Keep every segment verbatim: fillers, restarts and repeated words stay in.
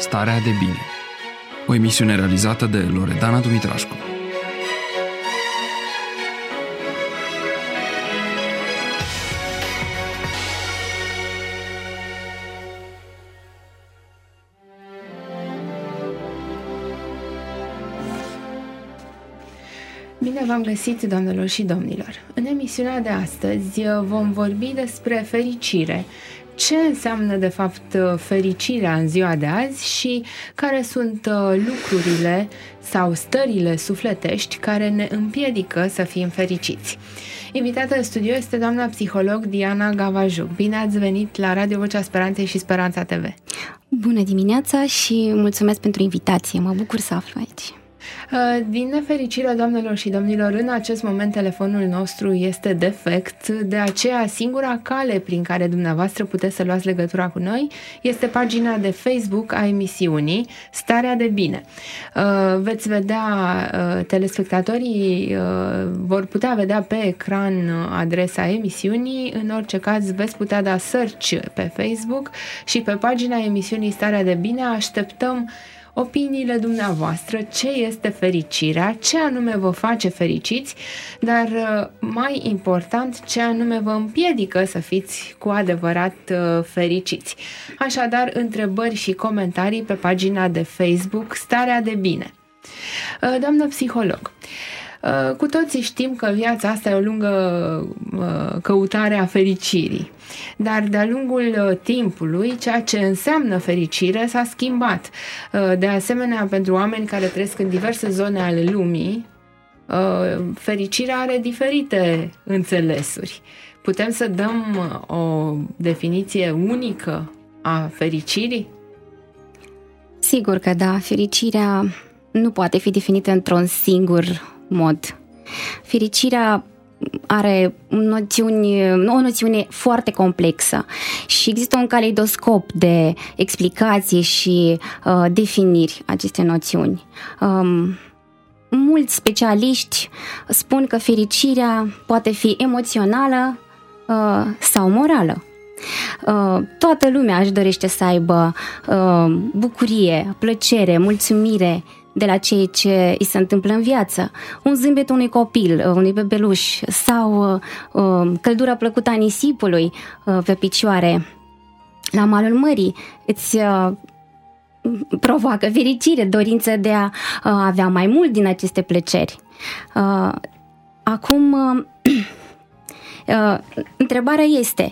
Starea de bine. O emisiune realizată de Loredana Dumitrașcu. Bine v-am găsit, doamnelor și domnilor! În emisiunea de astăzi vom vorbi despre fericire. Ce înseamnă, de fapt, fericirea în ziua de azi și care sunt lucrurile sau stările sufletești care ne împiedică să fim fericiți. Invitată în studio este doamna psiholog Diana Gavajuc. Bine ați venit la Radio Vocea Speranței și Speranța T V. Bună dimineața și mulțumesc pentru invitație. Mă bucur să aflu aici. Din nefericire, doamnelor și domnilor, în acest moment telefonul nostru este defect, de aceea singura cale prin care dumneavoastră puteți să luați legătura cu noi este pagina de Facebook a emisiunii Starea de Bine. Veți vedea, telespectatorii vor putea vedea pe ecran adresa emisiunii, în orice caz veți putea da search pe Facebook și pe pagina emisiunii Starea de Bine așteptăm opiniile dumneavoastră, ce este fericirea, ce anume vă face fericiți, dar mai important, ce anume vă împiedică să fiți cu adevărat fericiți. Așadar, întrebări și comentarii pe pagina de Facebook Starea de Bine. Doamnă psiholog, cu toții știm că viața asta e o lungă căutare a fericirii, dar de-a lungul timpului ceea ce înseamnă fericire s-a schimbat. De asemenea, pentru oameni care trăiesc în diverse zone ale lumii, fericirea are diferite înțelesuri. Putem să dăm o definiție unică a fericirii? Sigur că da, fericirea nu poate fi definită într-un singur mod. Fericirea are noțiuni, o noțiune foarte complexă și există un caleidoscop de explicații și uh, definiri aceste noțiuni. Um, mulți specialiști spun că fericirea poate fi emoțională uh, sau morală. Uh, toată lumea își dorește să aibă uh, bucurie, plăcere, mulțumire de la ceea ce îi se întâmplă în viață. Un zâmbet unui copil, unui bebeluș sau uh, căldura plăcută a nisipului uh, pe picioare la malul mării îți uh, provoacă fericire, dorință de a uh, avea mai mult din aceste plăceri. Uh, acum, uh, uh, întrebarea este: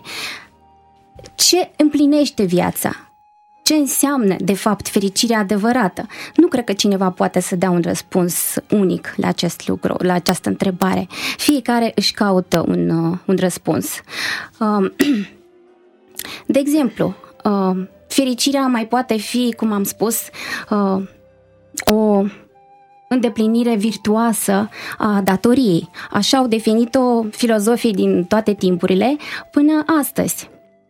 ce împlinește viața? Ce înseamnă, de fapt, fericirea adevărată? Nu cred că cineva poate să dea un răspuns unic la acest lucru, la această întrebare. Fiecare își caută un, un răspuns. De exemplu, fericirea mai poate fi, cum am spus, o îndeplinire virtuoasă a datoriei. Așa au definit-o filozofii din toate timpurile până astăzi.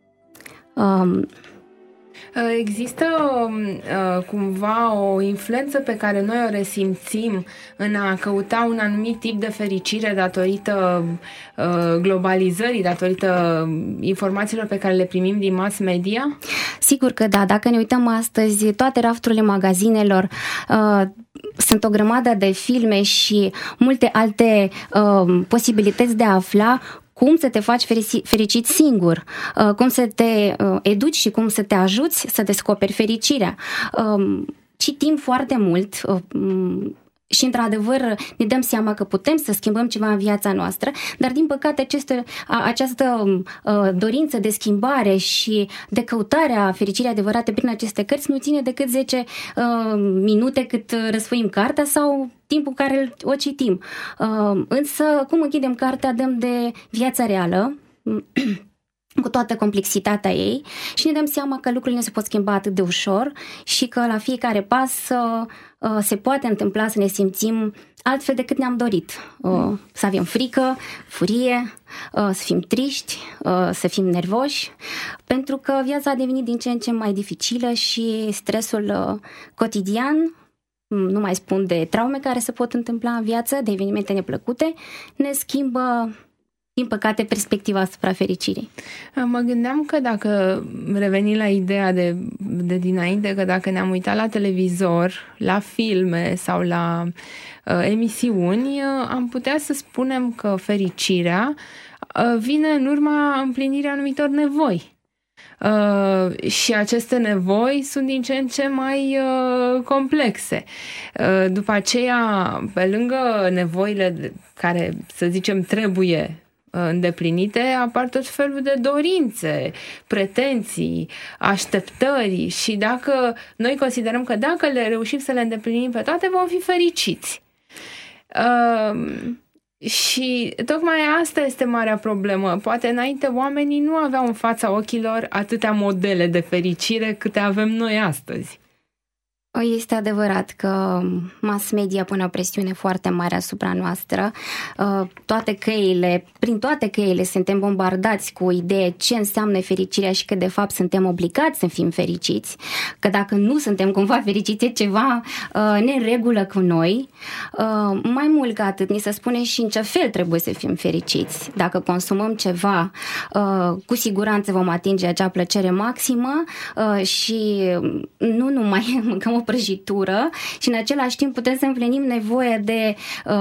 Există uh, cumva o influență pe care noi o resimțim în a căuta un anumit tip de fericire datorită uh, globalizării, datorită informațiilor pe care le primim din mass media? Sigur că da. Dacă ne uităm astăzi, toate rafturile magazinelor uh, sunt o grămadă de filme și multe alte uh, posibilități de a afla cum să te faci fericit singur, cum să te educi și cum să te ajuți să descoperi fericirea. Citim foarte mult și, într-adevăr, ne dăm seama că putem să schimbăm ceva în viața noastră, dar, din păcate, aceste, această dorință de schimbare și de căutare a fericirii adevărate prin aceste cărți nu ține decât zece minute cât răsfoim cartea sau timpul care o citim. Însă, cum închidem cartea, dăm de viața reală, cu toată complexitatea ei, și ne dăm seama că lucrurile nu se pot schimba atât de ușor și că la fiecare pas uh, se poate întâmpla să ne simțim altfel decât ne-am dorit. Uh, să avem frică, furie, uh, să fim triști, uh, să fim nervoși, pentru că viața a devenit din ce în ce mai dificilă și stresul uh, cotidian, nu mai spun de traume care se pot întâmpla în viață, de evenimente neplăcute, ne schimbă din păcate, perspectiva asupra fericirii. Mă gândeam că dacă reveni la ideea de, de dinainte, că dacă ne-am uitat la televizor, la filme sau la uh, emisiuni, uh, am putea să spunem că fericirea uh, vine în urma împlinirii anumitor nevoi. Uh, și aceste nevoi sunt din ce în ce mai uh, complexe. Uh, după aceea, pe lângă nevoile care, să zicem, trebuie îndeplinite, apar tot felul de dorințe, pretenții, așteptări și dacă noi considerăm că dacă le reușim să le îndeplinim pe toate, vom fi fericiți. Uh, și tocmai asta este marea problemă. Poate înainte oamenii nu aveau în fața ochilor atâtea modele de fericire câte avem noi astăzi. Este adevărat că mass media pune o presiune foarte mare asupra noastră. Toate căile, prin toate căile suntem bombardați cu idee ce înseamnă fericirea și că de fapt suntem obligați să fim fericiți, că dacă nu suntem cumva fericiți e ceva neregulă cu noi. Mai mult ca atât, ni se spune și în ce fel trebuie să fim fericiți. Dacă consumăm ceva, cu siguranță vom atinge acea plăcere maximă și nu numai mâncăm o prăjitură și în același timp putem să împlinim nevoia de,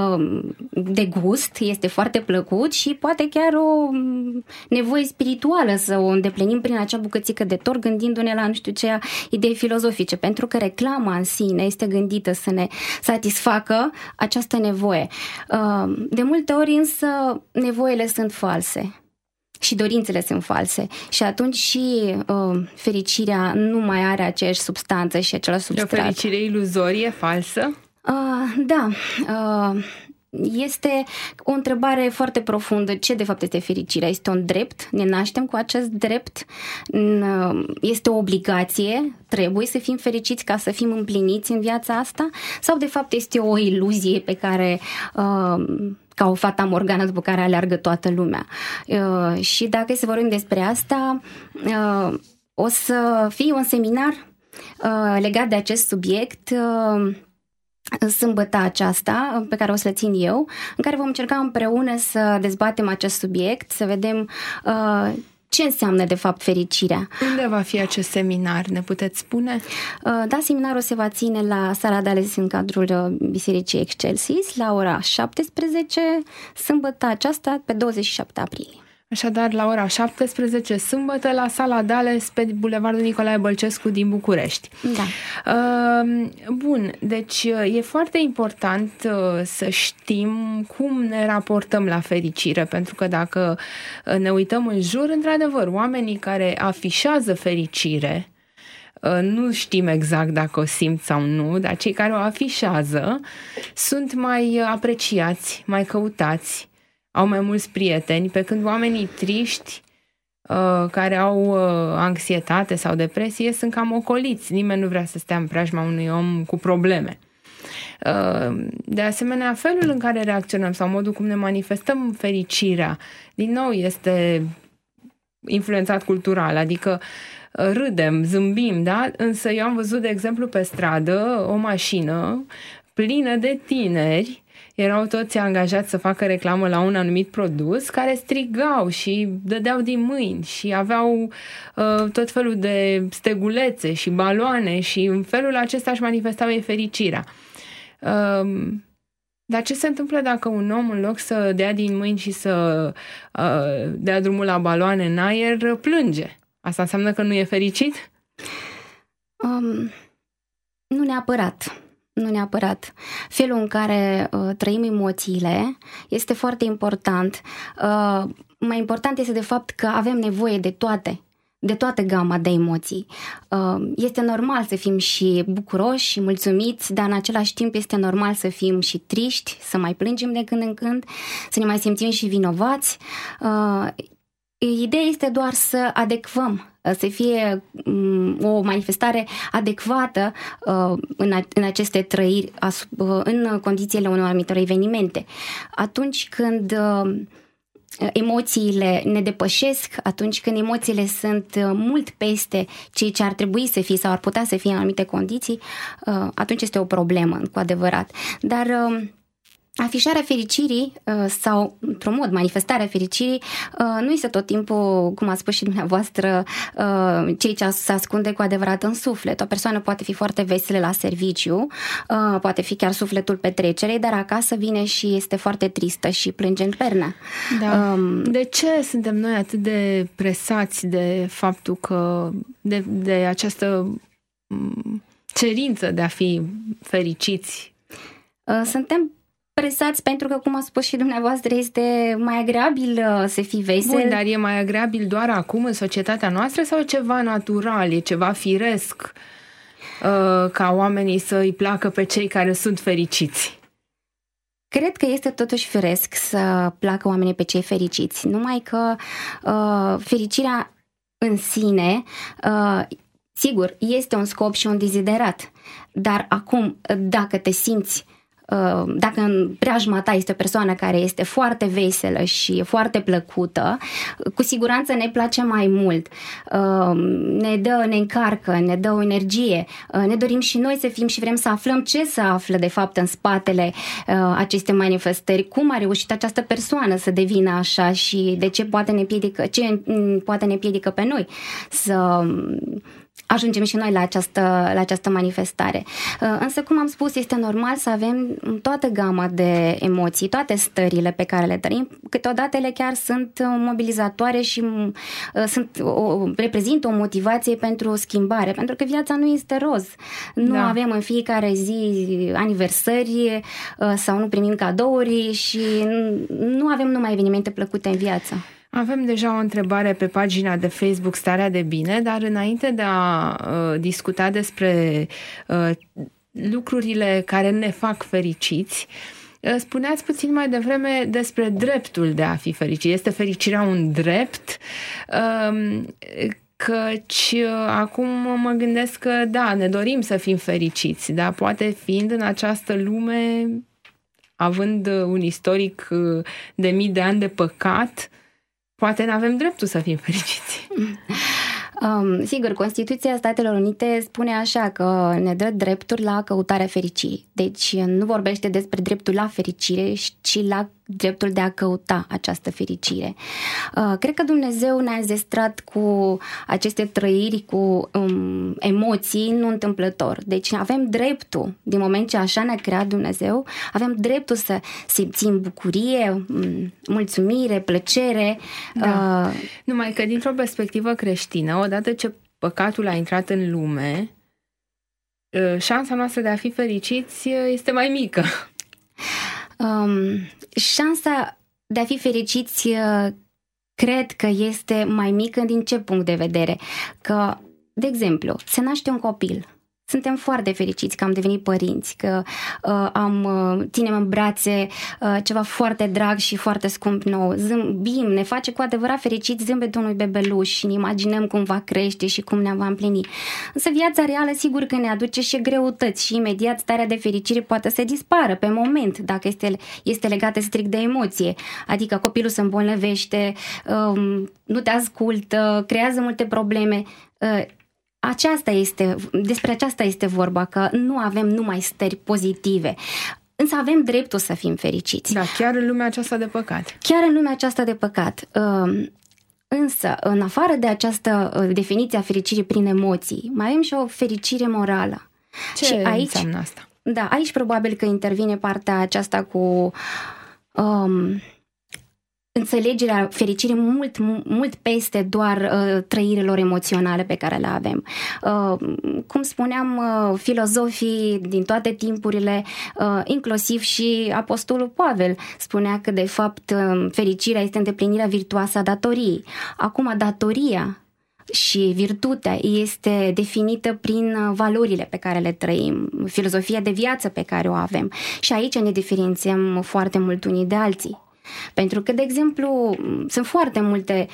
de gust, este foarte plăcut și poate chiar o nevoie spirituală să o îndeplinim prin acea bucățică de tort, gândindu-ne la nu știu ce idei filozofice, pentru că reclama în sine este gândită să ne satisfacă această nevoie. De multe ori însă nevoile sunt false. Și dorințele sunt false. Și atunci și uh, fericirea nu mai are aceeași substanță și același substrat. E o fericire iluzorie, falsă? Uh, da. Uh, este o întrebare foarte profundă. Ce de fapt este fericirea? Este un drept? Ne naștem cu acest drept? Uh, este o obligație? Trebuie să fim fericiți ca să fim împliniți în viața asta? Sau de fapt este o iluzie pe care... Uh, ca o fata Morgana după care aleargă toată lumea. Uh, și dacă să vorbim despre asta, uh, o să fie un seminar uh, legat de acest subiect uh, sâmbătă aceasta, pe care o să-l țin eu, în care vom încerca împreună să dezbatem acest subiect, să vedem uh, ce înseamnă de fapt fericirea. Unde va fi acest seminar? Ne puteți spune? Da, seminarul se va ține la Sala Dales în cadrul Bisericii Excelsis la ora șaptesprezece, sâmbătă aceasta pe douăzeci și șapte aprilie. Așadar, la ora șaptesprezece, sâmbătă, la Sala Dales, pe Bulevardul Nicolae Bălcescu din București. Da. Bun, deci e foarte important să știm cum ne raportăm la fericire, pentru că dacă ne uităm în jur, într-adevăr, oamenii care afișează fericire, nu știm exact dacă o simt sau nu, dar cei care o afișează sunt mai apreciați, mai căutați, au mai mulți prieteni, pe când oamenii triști, uh, care au uh, anxietate sau depresie, sunt cam ocoliți. Nimeni nu vrea să stea în preajma unui om cu probleme. Uh, de asemenea, felul în care reacționăm sau modul cum ne manifestăm fericirea, din nou, este influențat cultural, adică uh, râdem, zâmbim, da? Însă eu am văzut, de exemplu, pe stradă o mașină plină de tineri. Erau toți angajați să facă reclamă la un anumit produs, care strigau și dădeau din mâini și aveau uh, tot felul de stegulețe și baloane și în felul acesta își manifestau ei fericirea. Uh, dar ce se întâmplă dacă un om, în loc să dea din mâini și să uh, dea drumul la baloane în aer, plânge? Asta înseamnă că nu e fericit? Um, nu neapărat. Nu neapărat. Felul în care uh, trăim emoțiile este foarte important. Uh, mai important este de fapt că avem nevoie de toate, de toată gama de emoții. Uh, este normal să fim și bucuroși și mulțumiți, dar în același timp este normal să fim și triști, să mai plângem de când în când, să ne mai simțim și vinovați. Uh, Ideea este doar să adecvăm, să fie o manifestare adecvată în aceste trăiri, în condițiile unor anumite evenimente. Atunci când emoțiile ne depășesc, atunci când emoțiile sunt mult peste ceea ce ar trebui să fie sau ar putea să fie în anumite condiții, atunci este o problemă, cu adevărat. Dar Afișarea fericirii sau, într-un mod, manifestarea fericirii nu este tot timpul, cum a spus și dumneavoastră, cei ce se ascunde cu adevărat în suflet. O persoană poate fi foarte veselă la serviciu, poate fi chiar sufletul petrecerii, dar acasă vine și este foarte tristă și plânge în pernă. Da. Um, de ce suntem noi atât de presați de faptul că, de, de această cerință de a fi fericiți? Suntem presați pentru că, cum a spus și dumneavoastră, este mai agreabil să fii vesel. Bun, dar e mai agreabil doar acum în societatea noastră sau e ceva natural, e ceva firesc ca oamenii să îi placă pe cei care sunt fericiți? Cred că este totuși firesc să placă oamenii pe cei fericiți, numai că uh, fericirea în sine, uh, sigur, este un scop și un deziderat, dar acum, dacă te simți dacă în preajma ta este o persoană care este foarte veselă și foarte plăcută, cu siguranță ne place mai mult. Ne dă, ne încarcă, ne dă o energie. Ne dorim și noi să fim și vrem să aflăm ce se află de fapt în spatele acestei manifestări, cum a reușit această persoană să devină așa și de ce poate ne piedică, ce poate ne piedică pe noi să ajungem și noi la această, la această manifestare. Însă, cum am spus, este normal să avem toată gama de emoții, toate stările pe care le trăim. Câteodată ele chiar sunt mobilizatoare și sunt, o, reprezintă o motivație pentru o schimbare, pentru că viața nu este roz. Nu da. avem în fiecare zi aniversări sau nu primim cadouri și nu avem numai evenimente plăcute în viață. Avem deja o întrebare pe pagina de Facebook Starea de Bine, dar înainte de a uh, discuta despre uh, lucrurile care ne fac fericiți, uh, spuneați puțin mai devreme despre dreptul de a fi fericit. Este fericirea un drept? Uh, căci uh, acum mă gândesc că da, ne dorim să fim fericiți, dar poate fiind în această lume, având un istoric uh, de mii de ani de păcat, poate n-avem dreptul să fim fericiți. Um, sigur, Constituția Statelor Unite spune așa că ne dă drepturi la căutarea fericirii. Deci nu vorbește despre dreptul la fericire, ci la dreptul de a căuta această fericire. Uh, cred că Dumnezeu ne-a zestrat cu aceste trăiri, cu um, emoții, nu întâmplător. Deci avem dreptul, din moment ce așa ne-a creat Dumnezeu, avem dreptul să simțim bucurie, mulțumire, plăcere. Da. Uh, Numai că dintr-o perspectivă creștină, odată ce păcatul a intrat în lume, șansa noastră de a fi fericiți este mai mică. Um, șansa de a fi fericiți cred că este mai mică din ce punct de vedere? Că, de exemplu, se naște un copil. Suntem foarte fericiți că am devenit părinți, că uh, am, uh, ținem în brațe uh, ceva foarte drag și foarte scump nou. Zâmbim, ne face cu adevărat fericiți zâmbetul unui bebeluș și ne imaginăm cum va crește și cum ne va împlini. Însă viața reală sigur că ne aduce și greutăți și imediat starea de fericire poate să dispară pe moment dacă este, este legată strict de emoție. Adică copilul se îmbolnăvește, uh, nu te ascultă, creează multe probleme. Uh, Aceasta este, despre aceasta este vorba, că nu avem numai stări pozitive, însă avem dreptul să fim fericiți. Da, chiar în lumea aceasta de păcat. Chiar în lumea aceasta de păcat. Însă, în afară de această definiție a fericirii prin emoții, mai avem și o fericire morală. Ce și aici, înseamnă asta? Da, aici probabil că intervine partea aceasta cu Um, înțelegerea fericirii mult, mult peste doar uh, trăirilor emoționale pe care le avem. Uh, cum spuneam, uh, filozofii din toate timpurile, uh, inclusiv și Apostolul Pavel, spunea că de fapt uh, fericirea este îndeplinirea virtuoasă a datoriei. Acum, datoria și virtutea este definită prin valorile pe care le trăim, filozofia de viață pe care o avem. Și aici ne diferențiem foarte mult unii de alții. Pentru că, de exemplu, sunt foarte multe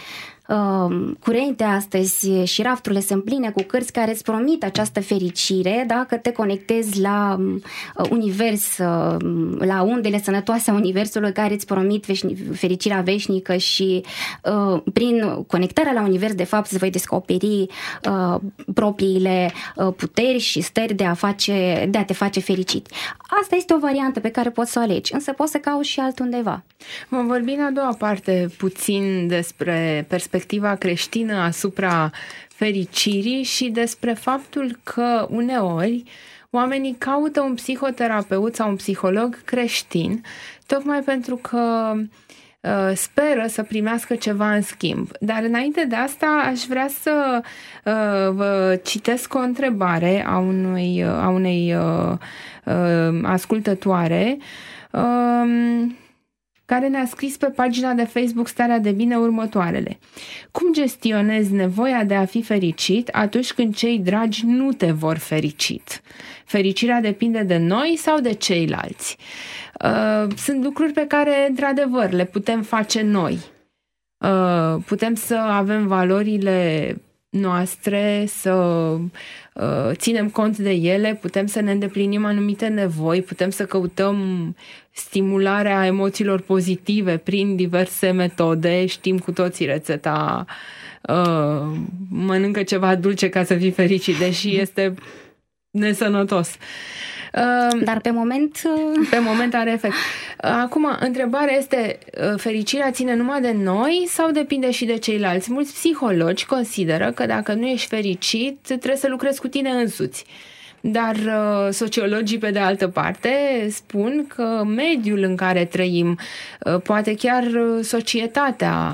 uh, curente astăzi și rafturile sunt pline cu cărți care îți promit această fericire dacă te conectezi la uh, univers, uh, la undele sănătoase a universului care îți promit veșni- fericirea veșnică și uh, prin conectarea la univers de fapt îți vei descoperi uh, propriile uh, puteri și stări de a, face, de a te face fericit. Asta este o variantă pe care poți să o alegi, însă poți să cauți și altundeva. Vom vorbi în a doua parte puțin despre perspectiva creștină asupra fericirii și despre faptul că uneori oamenii caută un psihoterapeut sau un psiholog creștin tocmai pentru că uh, speră să primească ceva în schimb. Dar înainte de asta aș vrea să uh, vă citesc o întrebare a, unui, a unei uh, uh, ascultătoare uh, care ne-a scris pe pagina de Facebook Starea de Bine următoarele. Cum gestionezi nevoia de a fi fericit atunci când cei dragi nu te vor fericit? Fericirea depinde de noi sau de ceilalți? Sunt lucruri pe care, într-adevăr, le putem face noi. Putem să avem valorile noastre, să uh, ținem cont de ele, putem să ne îndeplinim anumite nevoi, putem să căutăm stimularea emoțiilor pozitive prin diverse metode, știm cu toții rețeta uh, mănâncă ceva dulce ca să fii fericit, deși este nesănătos. Dar pe moment... Pe moment are efect. Acum, întrebarea este, fericirea ține numai de noi sau depinde și de ceilalți? Mulți psihologi consideră că dacă nu ești fericit, trebuie să lucrezi cu tine însuți. Dar sociologii, pe de altă parte, spun că mediul în care trăim, poate chiar societatea,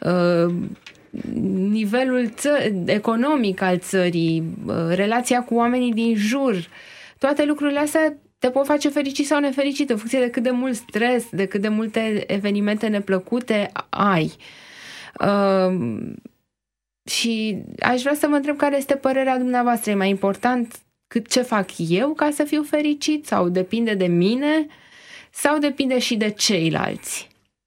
nivelul ță- economic al țării, relația cu oamenii din jur, toate lucrurile astea te pot face fericit sau nefericit în funcție de cât de mult stres, de cât de multe evenimente neplăcute ai. Uh, și aș vrea să vă întreb care este părerea dumneavoastră. E mai important cât ce fac eu ca să fiu fericit sau depinde de mine sau depinde și de ceilalți?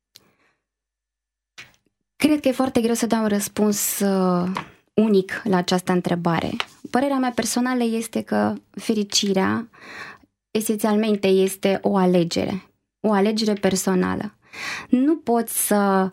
Cred că e foarte greu să dau un răspuns uh, unic la această întrebare. Părerea mea personală este că fericirea esențialmente este o alegere, o alegere personală. Nu poți să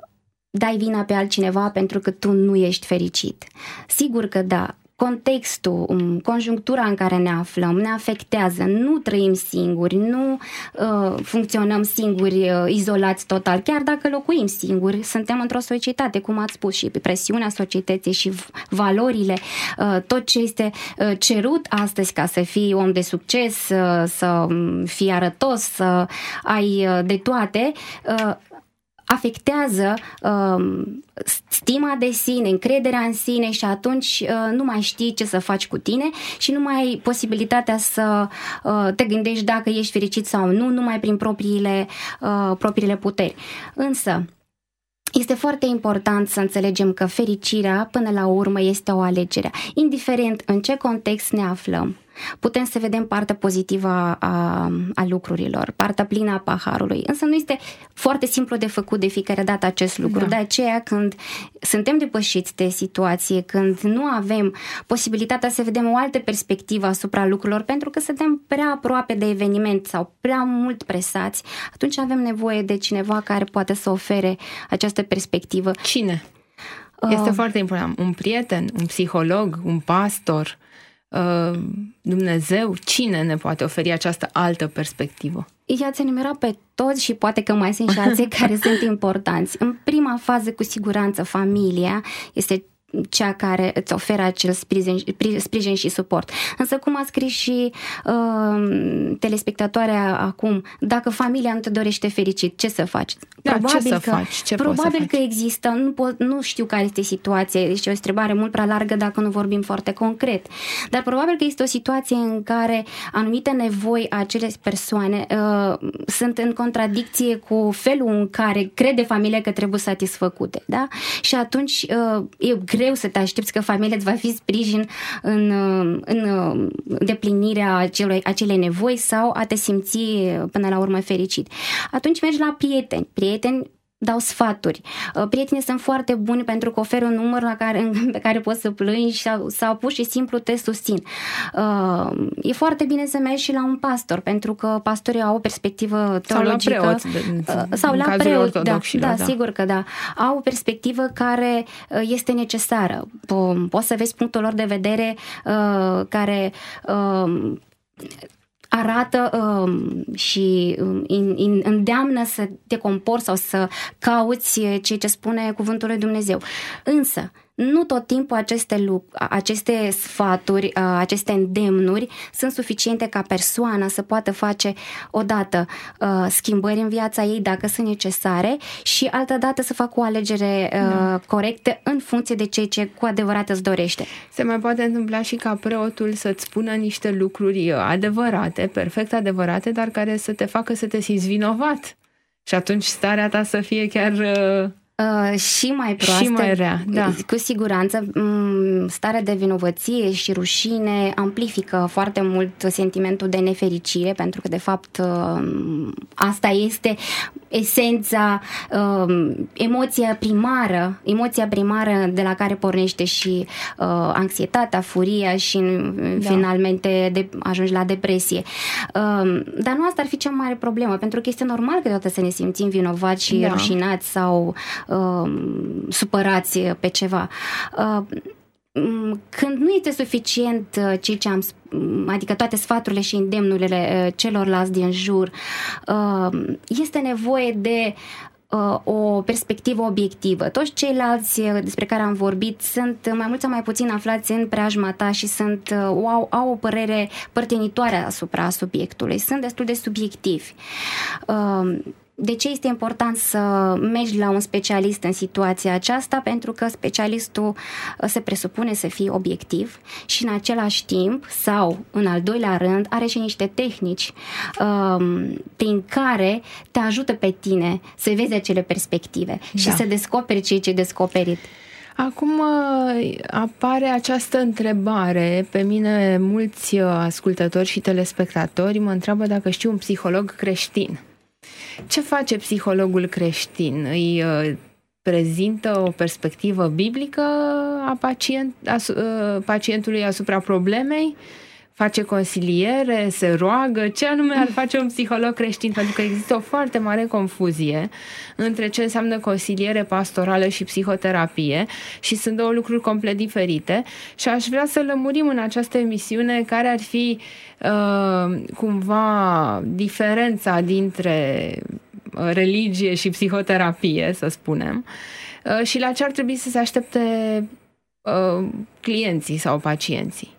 dai vina pe altcineva pentru că tu nu ești fericit. Sigur că da, contextul, conjunctura în care ne aflăm ne afectează, nu trăim singuri, nu uh, funcționăm singuri, uh, izolați total, chiar dacă locuim singuri, suntem într-o societate, cum ați spus, și presiunea societății și valorile, uh, tot ce este uh, cerut astăzi ca să fii om de succes, uh, să fii arătos, să ai uh, de toate, uh, afectează uh, stima de sine, încrederea în sine și atunci uh, nu mai știi ce să faci cu tine și nu mai ai posibilitatea să uh, te gândești dacă ești fericit sau nu, numai prin propriile, uh, propriile puteri. Însă, este foarte important să înțelegem că fericirea, până la urmă, este o alegere. Indiferent în ce context ne aflăm, putem să vedem partea pozitivă a, a lucrurilor, partea plină a paharului. Însă nu este foarte simplu de făcut de fiecare dată acest lucru. Da. De aceea, când suntem depășiți de situație, când nu avem posibilitatea să vedem o altă perspectivă asupra lucrurilor, pentru că suntem prea aproape de eveniment sau prea mult presați, atunci avem nevoie de cineva care poate să ofere această perspectivă. Cine? Este uh, foarte important. Un prieten, un psiholog, un pastor, uh, Dumnezeu? Cine ne poate oferi această altă perspectivă? I-ați enumerat pe toți și poate că mai sunt și alții care sunt importanți. În prima fază, cu siguranță, familia este cea care îți oferă acel sprijin, sprijin și suport. Însă, cum a scris și uh, telespectatoarea acum, dacă familia nu te dorește fericit, ce să faci? Da, probabil ce să că, faci? Ce probabil să că faci? există, nu, pot, nu știu care este situația, este o întrebare mult prea largă dacă nu vorbim foarte concret, dar probabil că este o situație în care anumite nevoi a acelei persoane uh, sunt în contradicție cu felul în care crede familia că trebuie satisfăcute, da? Și atunci uh, e greu să te aștepți că familia îți va fi sprijin în, în deplinirea acelui, acelei nevoi sau a te simți până la urmă fericit. Atunci mergi la prieteni. Prieteni dau sfaturi. Prietenii sunt foarte buni pentru că oferă un număr la care, pe care poți să plângi sau, sau pur și simplu te susțin. E foarte bine să mergi și la un pastor, pentru că pastorii au o perspectivă teologică. Sau la preoți. De, sau la preoți, da, da, da, sigur că da. Au o perspectivă care este necesară. Poți să vezi punctul lor de vedere care arată um, și um, îndeamnă să te comporți sau să cauți ceea ce spune cuvântul lui Dumnezeu. Însă, nu tot timpul aceste, aceste sfaturi, aceste îndemnuri sunt suficiente ca persoana să poată face odată schimbări în viața ei dacă sunt necesare și altădată să facă o alegere da. corectă în funcție de ceea ce cu adevărat îți dorește. Se mai poate întâmpla și ca preotul să-ți spună niște lucruri adevărate, perfect adevărate, dar care să te facă să te simți vinovat. Și atunci starea ta să fie chiar... Uh, și mai proastă, și mai rea, da. Cu siguranță. Starea de vinovăție și rușine amplifică foarte mult sentimentul de nefericire, pentru că de fapt asta este esența, emoția primară, emoția primară de la care pornește și anxietatea, furia și da. finalmente de, ajungi la depresie. Dar nu asta ar fi cea mai mare problemă, pentru că este normal câteodată să ne simțim vinovați și da. rușinați sau Uh, supărați pe ceva. Uh, când nu este suficient uh, ceea ce am, adică toate sfaturile și îndemnurile uh, celorlalți din jur, uh, este nevoie de uh, o perspectivă obiectivă. Toți ceilalți uh, despre care am vorbit sunt mai mult sau mai puțin aflați în preajma ta și sunt, uh, au, au o părere părtenitoare asupra subiectului. Sunt destul de subiectivi. Uh, De ce este important să mergi la un specialist în situația aceasta? Pentru că specialistul se presupune să fie obiectiv și în același timp, sau în al doilea rând, are și niște tehnici um, prin care te ajută pe tine să vezi acele perspective da. și să descoperi ceea ce ai descoperit. Acum apare această întrebare. Pe mine mulți ascultători și telespectatori mă întreabă dacă știu un psiholog creștin. Ce face psihologul creștin? Îi uh, prezintă o perspectivă biblică a pacient, as, uh, pacientului asupra problemei? Face consiliere? Se roagă? Ce anume ar face un psiholog creștin? Pentru că există o foarte mare confuzie între ce înseamnă consiliere pastorală și psihoterapie și sunt două lucruri complet diferite și aș vrea să lămurim în această emisiune care ar fi uh, cumva diferența dintre religie și psihoterapie, să spunem, uh, și la ce ar trebui să se aștepte uh, clienții sau pacienții.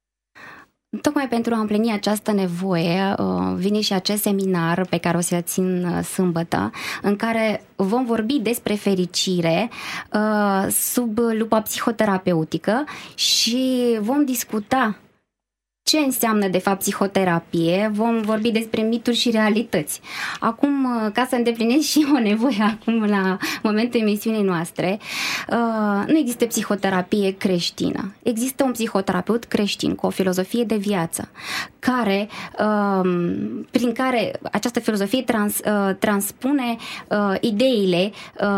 Tocmai pentru a împlini această nevoie vine și acest seminar pe care o să-l țin sâmbătă, în care vom vorbi despre fericire sub lupa psihoterapeutică și vom discuta ce înseamnă de fapt psihoterapie, vom vorbi despre mituri și realități. Acum, ca să îndeplinesc și o nevoie acum la momentul emisiunii noastre, nu există psihoterapie creștină. Există un psihoterapeut creștin cu o filozofie de viață, care, prin care această filozofie trans, transpune ideile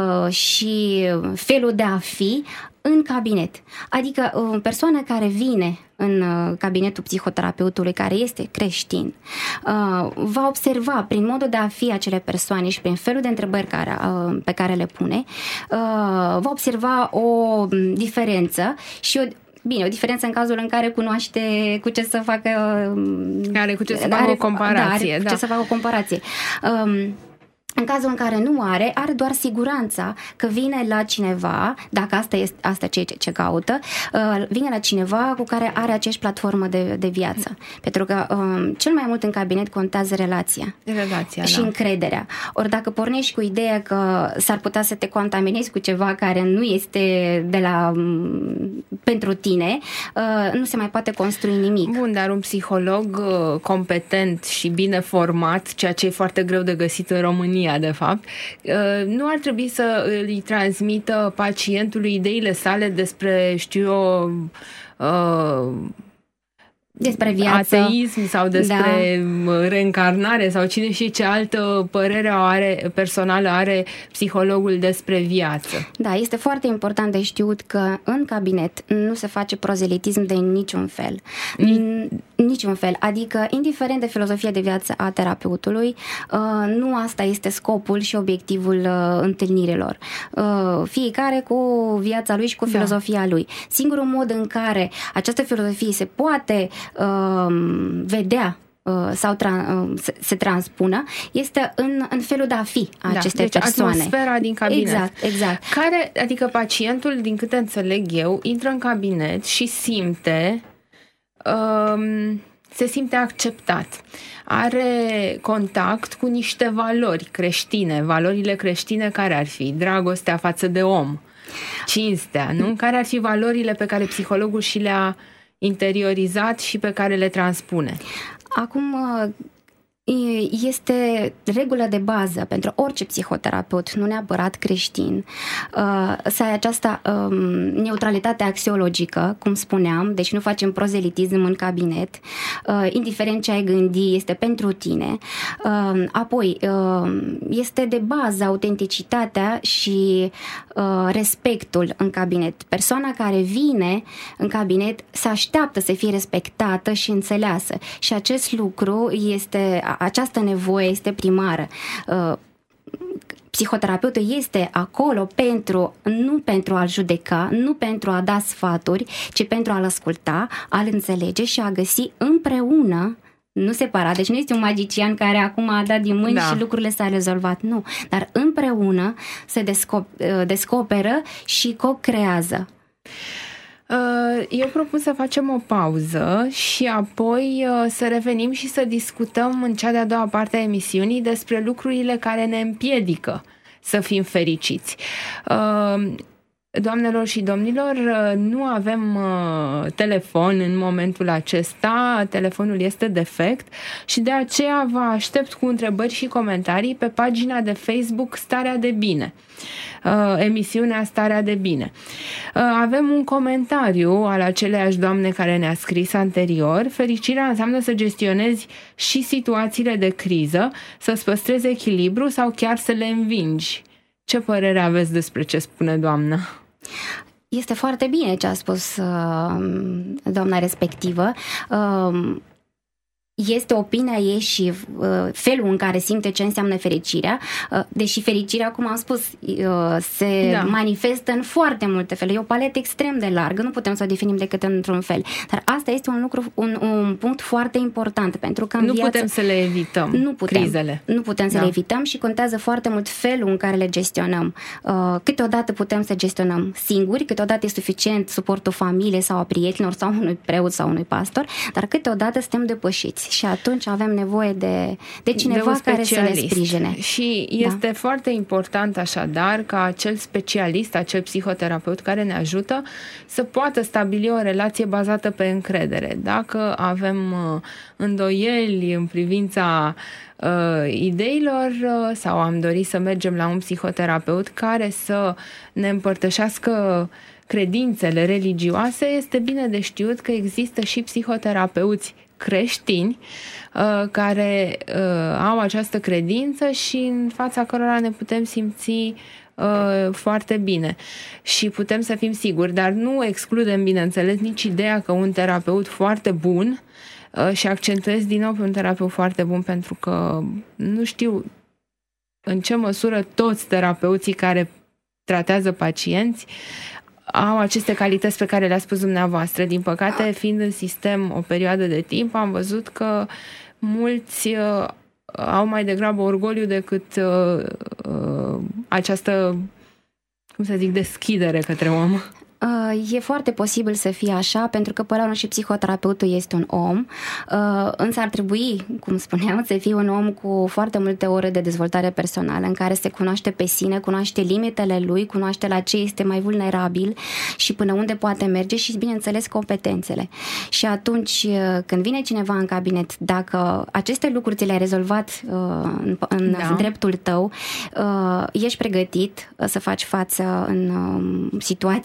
și felul de a fi în cabinet. Adică o persoană care vine în cabinetul psihoterapeutului, care este creștin, va observa prin modul de a fi acele persoane și prin felul de întrebări care, pe care le pune, va observa o diferență și o Bine, o diferență în cazul în care cunoaște cu ce să facă... Are cu ce să facă o comparație. Da, are cu da. ce să facă o comparație. Um, În cazul în care nu are, are doar siguranța că vine la cineva, dacă asta este asta ce, ce caută, uh, vine la cineva cu care are aceeași platformă de, de viață. Pentru că um, cel mai mult în cabinet contează relația. Relația, și da. încrederea. Ori dacă pornești cu ideea că s-ar putea să te contaminezi cu ceva care nu este de la pentru tine, uh, nu se mai poate construi nimic. Bun, dar un psiholog uh, competent și bine format, ceea ce e foarte greu de găsit în România, de fapt, nu ar trebui să îi transmită pacientului ideile sale despre, știu eu, despre viață, ateism sau despre da. reîncarnare sau cine știe ce altă părere are, personală are psihologul despre viață. Da, este foarte important de știut că în cabinet nu se face prozelitism de niciun fel. Nici... Niciun fel. Adică, indiferent de filozofia de viață a terapeutului, nu asta este scopul și obiectivul întâlnirilor. Fiecare cu viața lui și cu filozofia da. lui. Singurul mod în care această filozofie se poate vedea sau tra- se transpună este în, în felul de a fi a da, acestei deci persoane. Atmosfera din cabinet. Exact, exact. Care, adică pacientul, din câte înțeleg eu, intră în cabinet și simte um, se simte acceptat. Are contact cu niște valori creștine. Valorile creștine care ar fi? Dragostea față de om, cinstea, nu? Care ar fi valorile pe care psihologul și le-a interiorizat și pe care le transpune? Acum, este regulă de bază pentru orice psihoterapeut, nu neapărat creștin, să ai această neutralitate axiologică, cum spuneam, deci nu facem prozelitism în cabinet, indiferent ce ai gândi, este pentru tine. Apoi, este de bază autenticitatea și respectul în cabinet. Persoana care vine în cabinet se așteaptă să fie respectată și înțeleasă. Și acest lucru este, această nevoie este primară. Psihoterapeutul este acolo pentru, nu pentru a-l judeca, nu pentru a da sfaturi, ci pentru a-l asculta, a-l înțelege și a găsi împreună, nu separat, deci nu este un magician care acum a dat din mâini da. și lucrurile s-au rezolvat, nu, dar împreună se descop- descoperă și co-creează. Eu propun să facem o pauză și apoi să revenim și să discutăm în cea de-a doua parte a emisiunii despre lucrurile care ne împiedică să fim fericiți. Doamnelor și domnilor, nu avem uh, telefon în momentul acesta, telefonul este defect și de aceea vă aștept cu întrebări și comentarii pe pagina de Facebook Starea de Bine, uh, emisiunea Starea de Bine. Uh, avem un comentariu al aceleiași doamne care ne-a scris anterior: fericirea înseamnă să gestionezi și situațiile de criză, să-ți păstrezi echilibru sau chiar să le învingi. Ce părere aveți despre ce spune doamna? Este foarte bine ce a spus uh, doamna respectivă. Uh, este opinia ei și uh, felul în care simte ce înseamnă fericirea, uh, deși fericirea, cum am spus, uh, se da. manifestă în foarte multe feluri. E o paletă extrem de largă, nu putem să o definim decât într-un fel. Dar asta este un lucru, un, un punct foarte important, pentru că în nu viață, putem să le evităm, nu putem, crizele. Nu putem să da. le evităm și contează foarte mult felul în care le gestionăm. Uh, câteodată putem să gestionăm singuri, câteodată e suficient suportul familiei sau a prietenilor sau unui preot sau unui pastor, dar câteodată suntem depășiți. Și atunci avem nevoie de, de cineva de care să ne sprijine. Și este da. foarte important așadar ca acel specialist, acel psihoterapeut care ne ajută să poată stabili o relație bazată pe încredere. Dacă avem uh, îndoieli în privința uh, ideilor uh, sau am dorit să mergem la un psihoterapeut care să ne împărtășească credințele religioase, este bine de știut că există și psihoterapeuți creștini uh, care uh, au această credință și în fața cărora ne putem simți uh, foarte bine și putem să fim siguri, dar nu excludem, bineînțeles, nici ideea că un terapeut foarte bun uh, și accentuez din nou pe un terapeut foarte bun pentru că nu știu în ce măsură toți terapeuții care tratează pacienți au aceste calități pe care le-a spus dumneavoastră. Din păcate, fiind în sistem o perioadă de timp, am văzut că mulți uh, au mai degrabă orgoliu decât uh, uh, această, cum să zic, deschidere către om. E foarte posibil să fie așa, pentru că până la urmă și psihoterapeutul este un om, însă ar trebui, cum spuneam, să fie un om cu foarte multe ore de dezvoltare personală, în care se cunoaște pe sine, cunoaște limitele lui, cunoaște la ce este mai vulnerabil și până unde poate merge și, bineînțeles, competențele. Și atunci, când vine cineva în cabinet, dacă aceste lucruri ți le-ai rezolvat în, în da. dreptul tău, ești pregătit să faci față în situației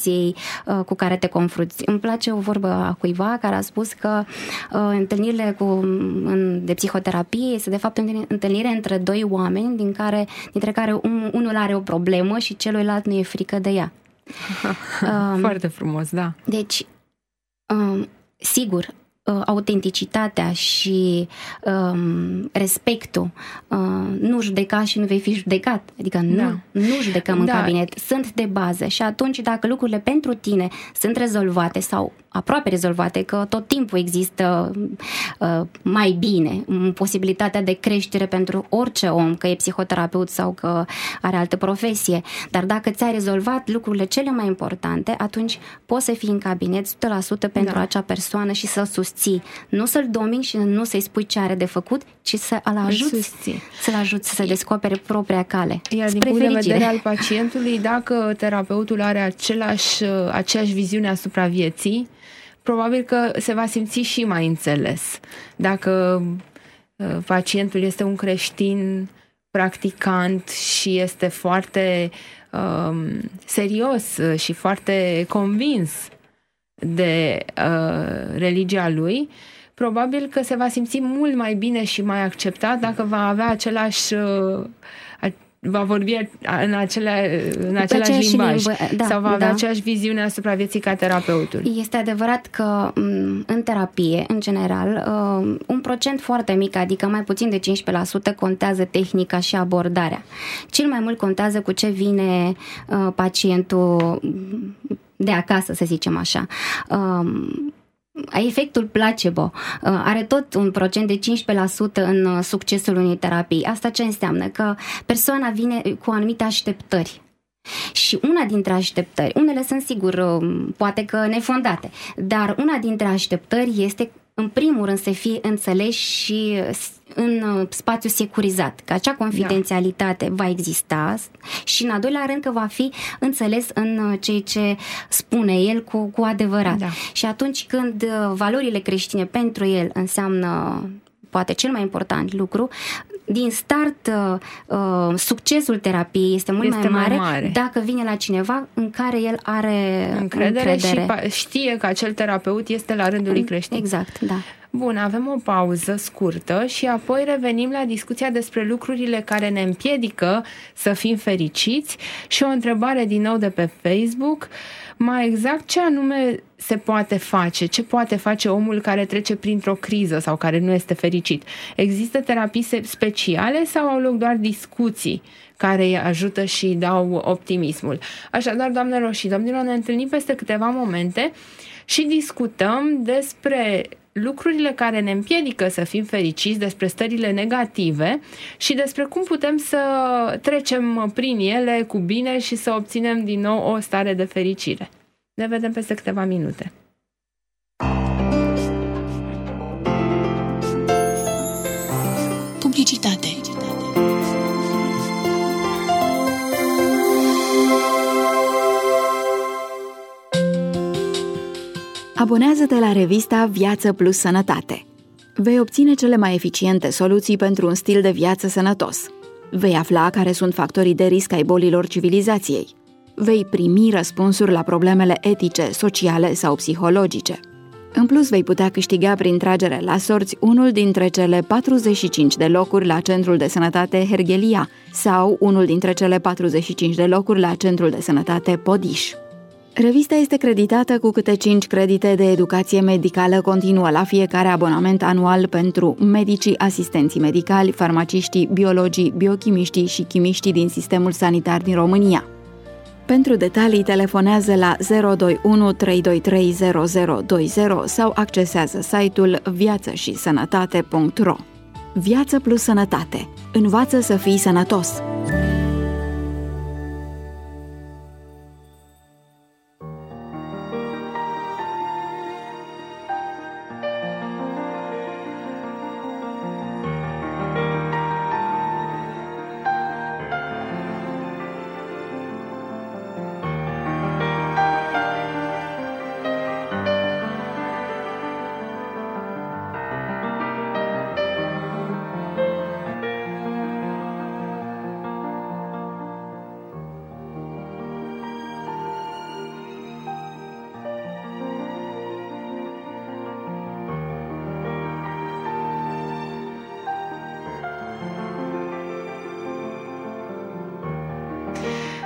uh, cu care te confrunți. Îmi place o vorbă a cuiva care a spus că uh, întâlnirile cu, în, de psihoterapie este de fapt o întâlnire între doi oameni din care, dintre care un, unul are o problemă și celuilalt nu e frică de ea. uh, Foarte frumos, da. Deci, uh, sigur, autenticitatea și um, respectul, uh, nu judeca și nu vei fi judecat, adică nu, da. nu judecăm în da. cabinet, sunt de bază și atunci dacă lucrurile pentru tine sunt rezolvate sau aproape rezolvate, că tot timpul există uh, mai bine posibilitatea de creștere pentru orice om, că e psihoterapeut sau că are altă profesie, dar dacă ți-ai rezolvat lucrurile cele mai importante, atunci poți să fii în cabinet o sută la sută pentru da. acea persoană și să-l susții. Nu să-l domini și nu să-i spui ce are de făcut, ci să-l ajuți, să-l ajuți să se descopere propria cale. Iar din punct de vedere al pacientului, dacă terapeutul are același, aceeași viziune asupra vieții, probabil că se va simți și mai înțeles. Dacă pacientul este un creștin practicant și este foarte um, serios și foarte convins de uh, religia lui, probabil că se va simți mult mai bine și mai acceptat dacă va avea același uh, va vorbi în, acele, în același limbaj limbă, da, sau va avea da. aceeași viziune asupra vieții ca terapeutul. Este adevărat că în terapie, în general, un procent foarte mic, adică mai puțin de cincisprezece la sută, contează tehnica și abordarea. Cel mai mult contează cu ce vine pacientul de acasă, să zicem așa. Efectul placebo are tot un procent de cincisprezece la sută în succesul unei terapii. Asta ce înseamnă? Că persoana vine cu anumite așteptări. Și una dintre așteptări, unele sunt sigur poate că nefondate, dar una dintre așteptări este în primul rând să fie înțeleși și în spațiu securizat, că acea confidențialitate da. va exista și în al doilea rând că va fi înțeles în ceea ce spune el cu, cu adevărat. Da. Și atunci când valorile creștine pentru el înseamnă poate cel mai important lucru, din start uh, succesul terapiei este mult este mai, mare mai mare dacă vine la cineva în care el are încredere, încredere. Și știe că acel terapeut este la rândul lui creștin. Exact, da. Bun, avem o pauză scurtă și apoi revenim la discuția despre lucrurile care ne împiedică să fim fericiți și o întrebare din nou de pe Facebook. Mai exact, ce anume se poate face? Ce poate face omul care trece printr-o criză sau care nu este fericit? Există terapii speciale sau au loc doar discuții care îi ajută și dau optimismul? Așadar, doamnelor și domnilor, ne întâlnim peste câteva momente și discutăm despre lucrurile care ne împiedică să fim fericiți, despre stările negative și despre cum putem să trecem prin ele cu bine și să obținem din nou o stare de fericire. Ne vedem peste câteva minute. Publicitate. Abonează-te la revista Viață Plus Sănătate. Vei obține cele mai eficiente soluții pentru un stil de viață sănătos. Vei afla care sunt factorii de risc ai bolilor civilizației. Vei primi răspunsuri la problemele etice, sociale sau psihologice. În plus, vei putea câștiga prin tragere la sorți unul dintre cele patruzeci și cinci de locuri la Centrul de Sănătate Herghelia sau unul dintre cele patruzeci și cinci de locuri la Centrul de Sănătate Podiș. Revista este creditată cu câte cinci credite de educație medicală continuă la fiecare abonament anual pentru medicii, asistenții medicali, farmaciștii, biologii, biochimiștii și chimiștii din sistemul sanitar din România. Pentru detalii, telefonează la zero doi unu trei doi trei zero zero doi zero sau accesează site-ul viață și sănătate punct ro. Viață plus sănătate. Învață să fii sănătos!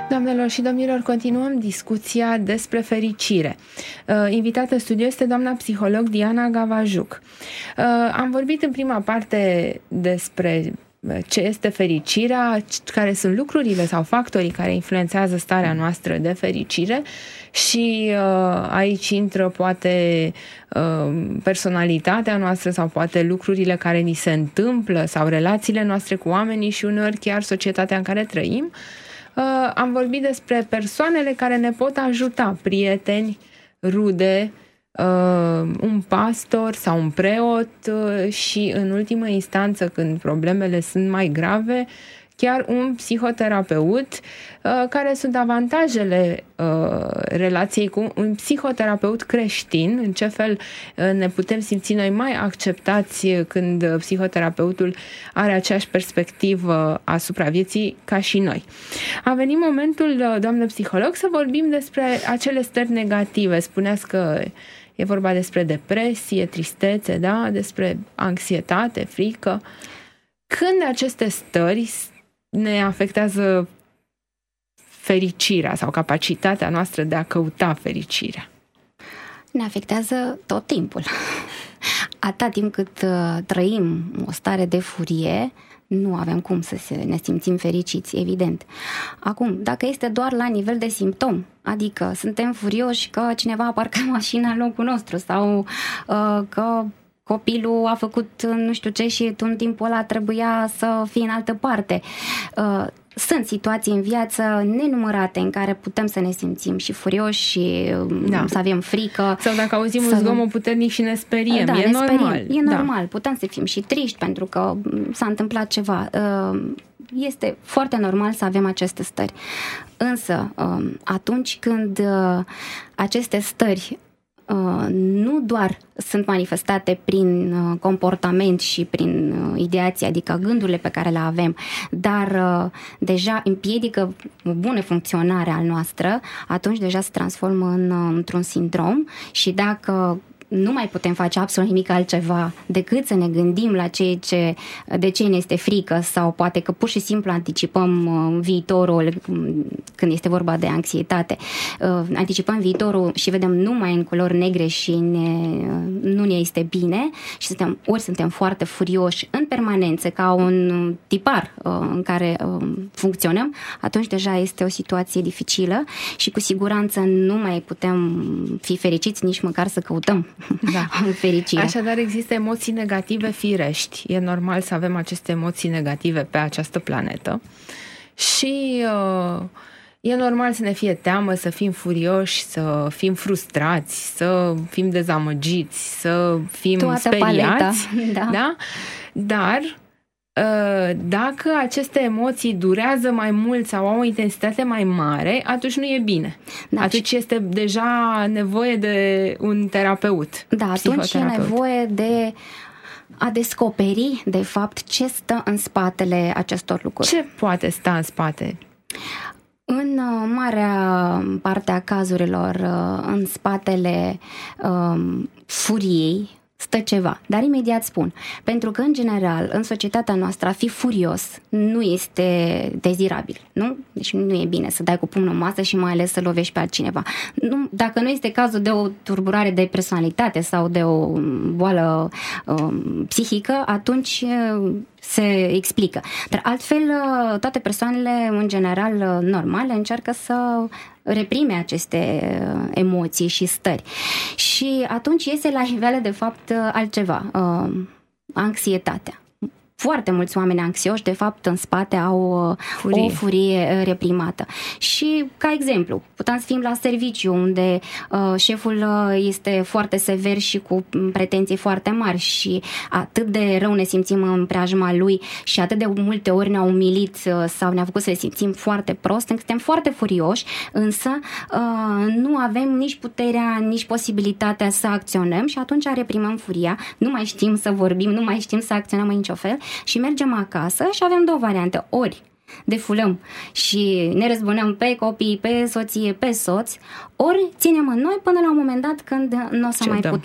Doamnelor și domnilor, continuăm discuția despre fericire. Invitată în studio este doamna psiholog Diana Gavajuc. Am vorbit în prima parte despre ce este fericirea, care sunt lucrurile sau factorii care influențează starea noastră de fericire și aici intră poate personalitatea noastră sau poate lucrurile care ni se întâmplă sau relațiile noastre cu oamenii și uneori chiar societatea în care trăim. Uh, am vorbit despre persoanele care ne pot ajuta, prieteni, rude, uh, un pastor sau un preot uh, și, în ultimă instanță, când problemele sunt mai grave, chiar un psihoterapeut, uh, care sunt avantajele uh, relației cu un psihoterapeut creștin, în ce fel uh, ne putem simți noi mai acceptați când psihoterapeutul are aceeași perspectivă asupra vieții ca și noi. A venit momentul, uh, doamnă psiholog, să vorbim despre acele stări negative. Spuneați că e vorba despre depresie, tristețe, da? Despre anxietate, frică. Când aceste stări ne afectează fericirea sau capacitatea noastră de a căuta fericirea? Ne afectează tot timpul. Atâta timp cât uh, trăim o stare de furie, nu avem cum să se, ne simțim fericiți, evident. Acum, dacă este doar la nivel de simptom, adică suntem furioși că cineva a parcat mașina în locul nostru sau uh, că copilul a făcut nu știu ce și în timpul ăla trebuia să fie în altă parte. Sunt situații în viață nenumărate în care putem să ne simțim și furioși și da. Să avem frică. Sau dacă auzim să... un zgomot puternic și ne speriem. Da, e ne normal. Speriem. E normal. Da. Putem să fim și triști pentru că s-a întâmplat ceva. Este foarte normal să avem aceste stări. Însă, atunci când aceste stări nu doar sunt manifestate prin comportament și prin ideații, adică gândurile pe care le avem, dar deja împiedică o bună funcționare a noastră, atunci deja se transformă în, într-un sindrom și dacă nu mai putem face absolut nimic altceva decât să ne gândim la ceea ce, de ce ne este frică sau poate că pur și simplu anticipăm viitorul când este vorba de anxietate. Anticipăm viitorul și vedem numai în culori negre și ne, nu ne este bine și suntem, ori suntem foarte furioși în permanență ca un tipar în care funcționăm, atunci deja este o situație dificilă și cu siguranță nu mai putem fi fericiți nici măcar să căutăm da. fericire. Așadar există emoții negative firești. E normal să avem aceste emoții negative pe această planetă și uh, e normal să ne fie teamă, să fim furioși, să fim frustrați, să fim dezamăgiți, să fim toată speriați. Da. Da? Dar dacă aceste emoții durează mai mult sau au o intensitate mai mare, atunci nu e bine. Da, atunci este deja nevoie de un terapeut. Da, atunci e nevoie de a descoperi, de fapt, ce stă în spatele acestor lucruri. Ce poate sta în spate? În marea parte a cazurilor, în spatele um, furiei, stă ceva. Dar imediat spun. Pentru că, în general, în societatea noastră, a fi furios nu este dezirabil. Nu? Deci nu e bine să dai cu pumnul în masă și mai ales să lovești pe altcineva. Nu, dacă nu este cazul de o turburare de personalitate sau de o boală um, psihică, atunci se explică. Dar altfel, toate persoanele, în general, normale, încearcă să reprime aceste emoții și stări. Și atunci iese la nivele, de fapt, altceva. Anxietatea. Foarte mulți oameni anxioși, de fapt, în spate au furie. o furie reprimată. Și, ca exemplu, putem să fim la serviciu, unde uh, șeful uh, este foarte sever și cu pretenții foarte mari și atât de rău ne simțim în preajma lui și atât de multe ori ne-a umilit uh, sau ne-a făcut să ne simțim foarte prost, încât suntem foarte furioși, însă uh, nu avem nici puterea, nici posibilitatea să acționăm și atunci reprimăm furia, nu mai știm să vorbim, nu mai știm să acționăm în nicio fel și mergem acasă și avem două variante. Ori defulăm și ne răzbunăm pe copii, pe soție, pe soț, ori ținem în noi până la un moment dat când nu o să mai putem.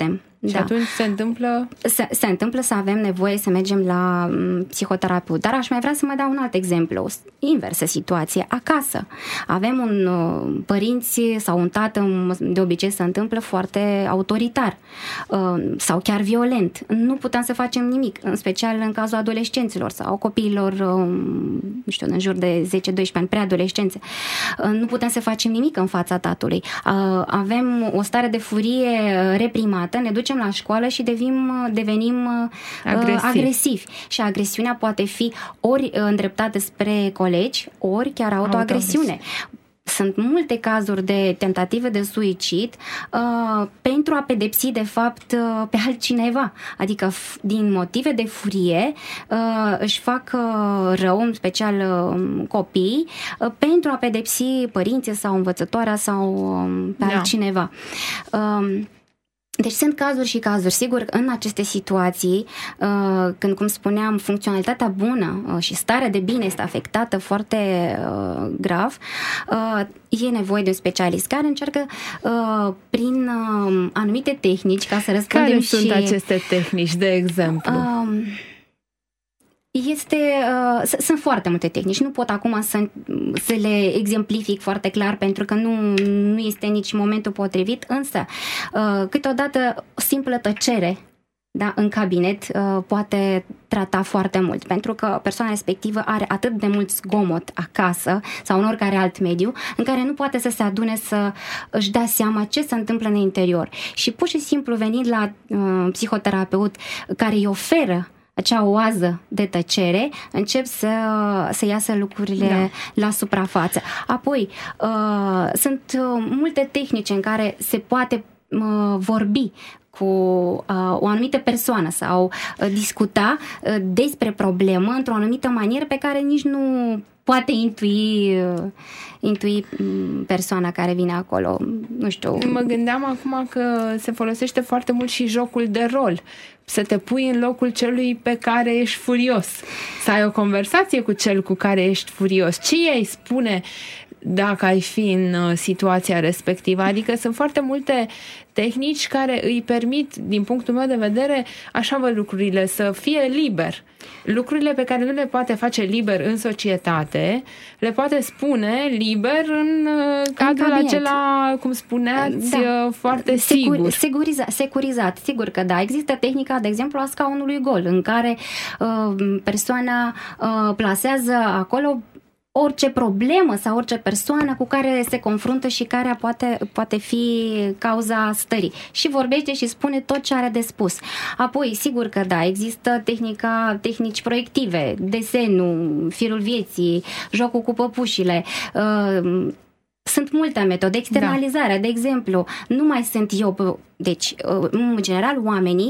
Și da. atunci se întâmplă... Se, se întâmplă să avem nevoie să mergem la m, psihoterapeut. Dar aș mai vrea să mai dau un alt exemplu. Inversă situație. Acasă. Avem un uh, părinți sau un tată, de obicei se întâmplă foarte autoritar uh, sau chiar violent. Nu putem să facem nimic, în special în cazul adolescenților sau copiilor, uh, nu știu, în jur de zece doisprezece ani, preadolescențe. Uh, nu putem să facem nimic în fața tatălui. Uh, avem o stare de furie reprimată, ne ducem la școală și devim, devenim Agresiv. agresivi. Și agresiunea poate fi ori îndreptată spre colegi, ori chiar autoagresiune. Sunt multe cazuri de tentative de suicid uh, pentru a pedepsi, de fapt, uh, pe altcineva. Adică, f- din motive de furie, uh, își fac uh, rău, în special uh, copiii, uh, pentru a pedepsi părinții sau învățătoarea sau uh, pe Da. altcineva. Uh, Deci sunt cazuri și cazuri. Sigur, în aceste situații, când, cum spuneam, funcționalitatea bună și starea de bine este afectată foarte grav, e nevoie de un specialist care încearcă prin anumite tehnici ca să răspundem. Care și... sunt aceste tehnici, de exemplu? Um, Este, uh, sunt foarte multe tehnici. Nu pot acum să, să le exemplific foarte clar pentru că nu, nu este nici momentul potrivit, însă uh, câteodată o simplă tăcere, da, în cabinet uh, poate trata foarte mult, pentru că persoana respectivă are atât de mult zgomot acasă sau în oricare alt mediu în care nu poate să se adune să își dea seama ce se întâmplă în interior. Și pur și simplu venind la uh, psihoterapeut care îi oferă acea oază de tăcere, încep să, să iasă lucrurile da. la suprafață. Apoi, uh, sunt multe tehnici în care se poate uh, vorbi cu uh, o anumită persoană sau uh, discuta uh, despre problemă într-o anumită manieră pe care nici nu poate intui, uh, intui persoana care vine acolo. Nu știu. Mă gândeam acum că se folosește foarte mult și jocul de rol. Să te pui în locul celui pe care ești furios. Să ai o conversație cu cel cu care ești furios. Ce ei spune dacă ai fi în situația respectivă? Adică sunt foarte multe tehnici care îi permit, din punctul meu de vedere, așa văd lucrurile, să fie liber. Lucrurile pe care nu le poate face liber în societate, le poate spune liber în cadrul în acela, cum spuneați, da. foarte Secur, sigur. Securiza, securizat, sigur că da. Există tehnica, de exemplu, a scaunului gol, în care uh, persoana uh, plasează acolo orice problemă sau orice persoană cu care se confruntă și care poate, poate fi cauza stării. Și vorbește și spune tot ce are de spus. Apoi, sigur că da, există tehnica, tehnici proiective, desenul, firul vieții, jocul cu păpușile. Uh, Sunt multe metode. Externalizarea, da. de exemplu, nu mai sunt eu. Deci, în general, oamenii,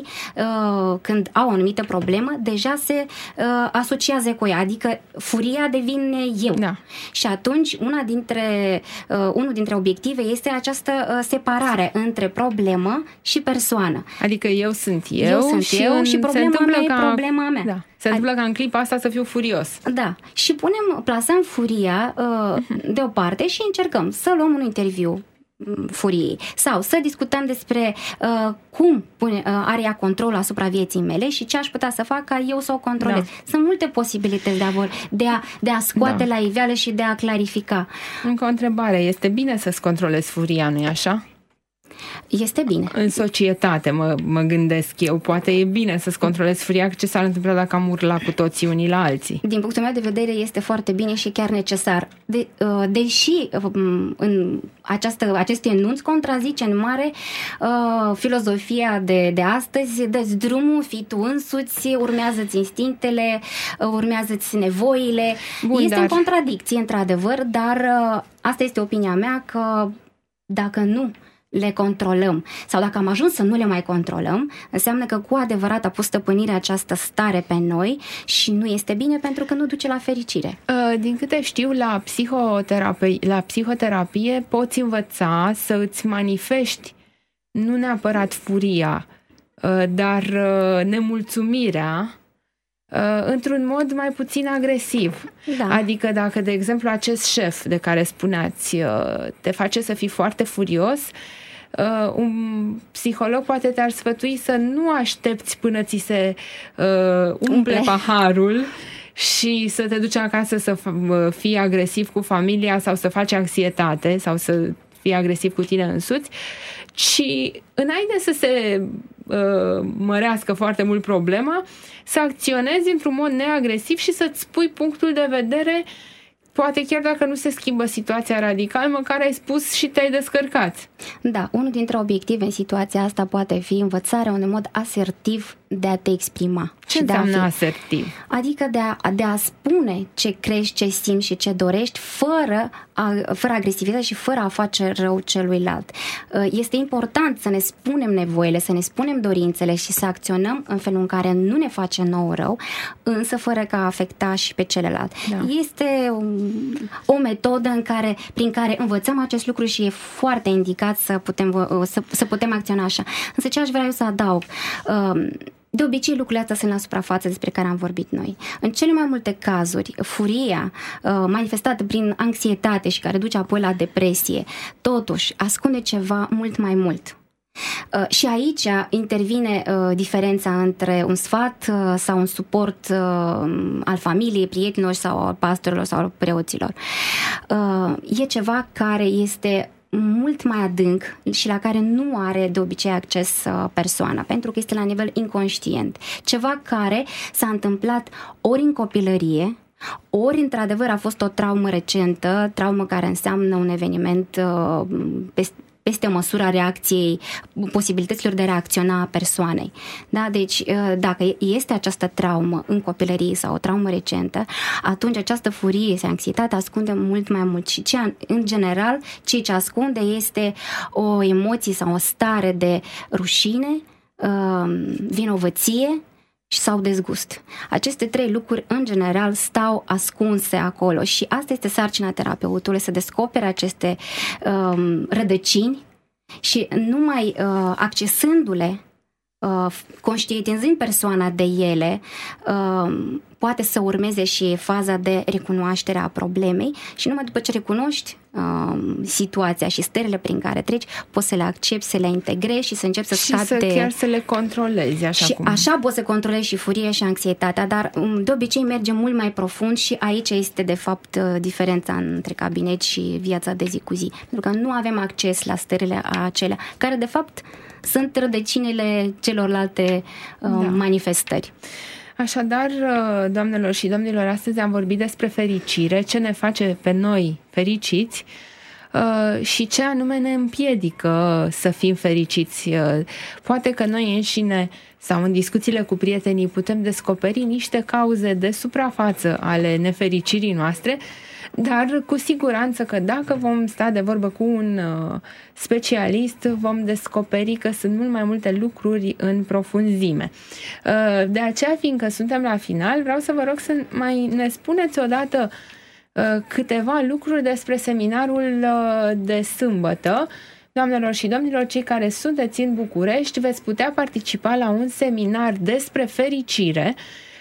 când au o anumită problemă, deja se asociază cu ea, adică furia devine eu. Da. Și atunci, una dintre, unul dintre obiective este această separare între problemă și persoană. Adică eu sunt eu, eu sunt și, eu și problema mea e problema mea. Da. Se întâmplă ca în clipa asta să fiu furios. Da. Și punem, plasăm furia uh, deoparte și încercăm să luăm un interviu furiei sau să discutăm despre uh, cum pune, uh, are ea control asupra vieții mele și ce aș putea să fac ca eu să o controlez. Da. Sunt multe posibilități de a, vor, de a, de a scoate da. la iveală și de a clarifica. Încă o întrebare. Este bine să-ți controlezi furia, nu-i așa? Este bine. În societate, mă, mă gândesc eu, poate e bine să-ți controlezi furia, ce s-ar întâmpla dacă am urla cu toții unii la alții. Din punctul meu de vedere este foarte bine și chiar necesar. De, deși în această, acest enunț contrazice în mare uh, filozofia de, de astăzi, dă-ți drumul, fii tu însuți, urmează-ți instinctele, urmează-ți nevoile. Bun, este dar... în contradicție, într-adevăr, dar uh, asta este opinia mea că dacă nu le controlăm sau dacă am ajuns să nu le mai controlăm, înseamnă că cu adevărat a pus stăpânire această stare pe noi și nu este bine pentru că nu duce la fericire. Din câte știu, la psihoterapie, la psihoterapie poți învăța să îți manifesti nu neapărat furia, dar nemulțumirea într-un mod mai puțin agresiv. Da. Adică dacă, de exemplu, acest șef de care spuneați te face să fii foarte furios, uh, un psiholog poate te-ar sfătui să nu aștepți până ți se uh, umple, umple paharul și să te duci acasă să fii agresiv cu familia sau să faci anxietate sau să fii agresiv cu tine însuți, ci înainte să se uh, mărească foarte mult problema, să acționezi într-un mod neagresiv și să-ți spui punctul de vedere, poate chiar dacă nu se schimbă situația radical, măcar ai spus și te-ai descărcat. Da, unul dintre obiective în situația asta poate fi învățarea unui mod asertiv de a te exprima. Ce înseamnă asertiv? Adică de a, de a spune ce crești, ce simți și ce dorești fără, a, fără agresivitate și fără a face rău celuilalt. Este important să ne spunem nevoile, să ne spunem dorințele și să acționăm în felul în care nu ne face nouă rău, însă fără ca a afecta și pe celălalt. Da. Este o, o metodă în care, prin care învățăm acest lucru și e foarte indicat să putem, să, să putem acționa așa. Însă ce aș vrea eu să adaug? De obicei, lucrurile astea sunt la suprafață despre care am vorbit noi. În cele mai multe cazuri, furia uh, manifestată prin anxietate și care duce apoi la depresie, totuși ascunde ceva mult mai mult. Uh, și aici intervine uh, diferența între un sfat uh, sau un suport uh, al familiei, prietenilor sau al pastorilor sau al preoților. Uh, e ceva care este mult mai adânc și la care nu are de obicei acces persoana, pentru că este la nivel inconștient. Ceva care s-a întâmplat ori în copilărie, ori într-adevăr a fost o traumă recentă, traumă care înseamnă un eveniment uh, peste peste măsura reacției, posibilităților de a reacționa a persoanei. Da? Deci, dacă este această traumă în copilărie sau o traumă recentă, atunci această furie sau anxietate ascunde mult mai mult. Și ce, în general, ceea ce ascunde este o emoție sau o stare de rușine, vinovăție sau dezgust. Aceste trei lucruri, în general, stau ascunse acolo și asta este sarcina terapeutului, să descopere aceste um, rădăcini și numai uh, accesându-le, uh, conștientizând persoana de ele, uh, poate să urmeze și faza de recunoaștere a problemei și numai după ce recunoști uh, situația și stările prin care treci, poți să le accepti, să le integrezi și să începi să scapi de... Și să chiar să le controlezi. Așa și cum... așa poți să controlezi și furia și anxietatea, dar de obicei merge mult mai profund și aici este de fapt diferența între cabinet și viața de zi cu zi. Pentru că nu avem acces la stările acelea, care de fapt sunt rădăcinile celorlalte uh, da. manifestări. Așadar, doamnelor și domnilor, astăzi am vorbit despre fericire, ce ne face pe noi fericiți și ce anume ne împiedică să fim fericiți. Poate că noi înșine sau în discuțiile cu prietenii putem descoperi niște cauze de suprafață ale nefericirii noastre, dar cu siguranță că dacă vom sta de vorbă cu un specialist, vom descoperi că sunt mult mai multe lucruri în profunzime. De aceea, fiindcă suntem la final, vreau să vă rog să mai ne spuneți odată câteva lucruri despre seminarul de sâmbătă. Doamnelor și domnilor, cei care sunteți în București, veți putea participa la un seminar despre fericire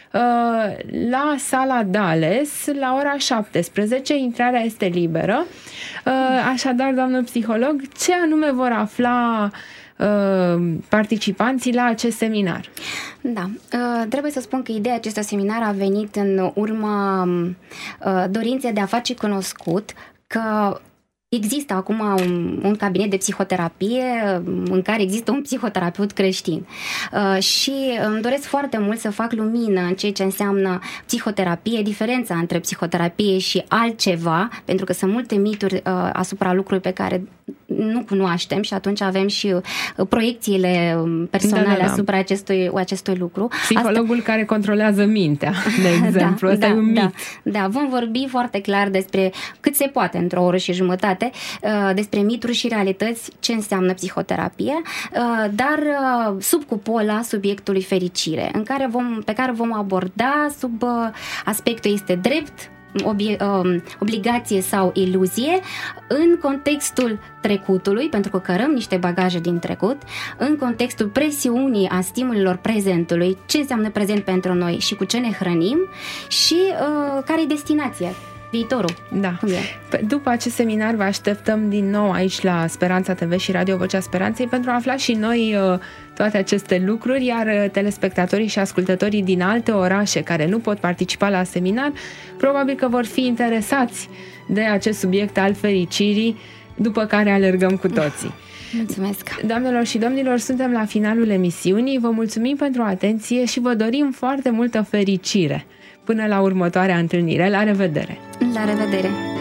la sala Dales la ora șaptesprezece, intrarea este liberă. Așadar, doamnă psiholog, ce anume vor afla participanții la acest seminar? Da, trebuie să spun că ideea acestui seminar a venit în urma dorinței de a face cunoscut că există acum un, un cabinet de psihoterapie în care există un psihoterapeut creștin uh, și îmi doresc foarte mult să fac lumină în ceea ce înseamnă psihoterapie, diferența între psihoterapie și altceva, pentru că sunt multe mituri uh, asupra lucrurilor pe care nu cunoaștem și atunci avem și uh, proiecțiile personale da, da, da. asupra acestui, acestui lucru. Psihologul asta... care controlează mintea, de exemplu. Asta da, e un mit. Da, da, vom vorbi foarte clar despre cât se poate într-o oră și jumătate despre mituri și realități, ce înseamnă psihoterapie, dar sub cupola subiectului fericire, în care vom, pe care vom aborda sub aspectul este drept, obligație sau iluzie, în contextul trecutului, pentru că cărăm niște bagaje din trecut, în contextul presiunii a stimulilor prezentului, ce înseamnă prezent pentru noi și cu ce ne hrănim și uh, care e destinația viitorul. Da. După acest seminar vă așteptăm din nou aici la Speranța T V și Radio Vocea Speranței pentru a afla și noi toate aceste lucruri, iar telespectatorii și ascultătorii din alte orașe care nu pot participa la seminar probabil că vor fi interesați de acest subiect al fericirii, după care alergăm cu toții. Mulțumesc! Doamnelor și domnilor, suntem la finalul emisiunii. Vă mulțumim pentru atenție și vă dorim foarte multă fericire. Până la următoarea întâlnire. La revedere! La revedere!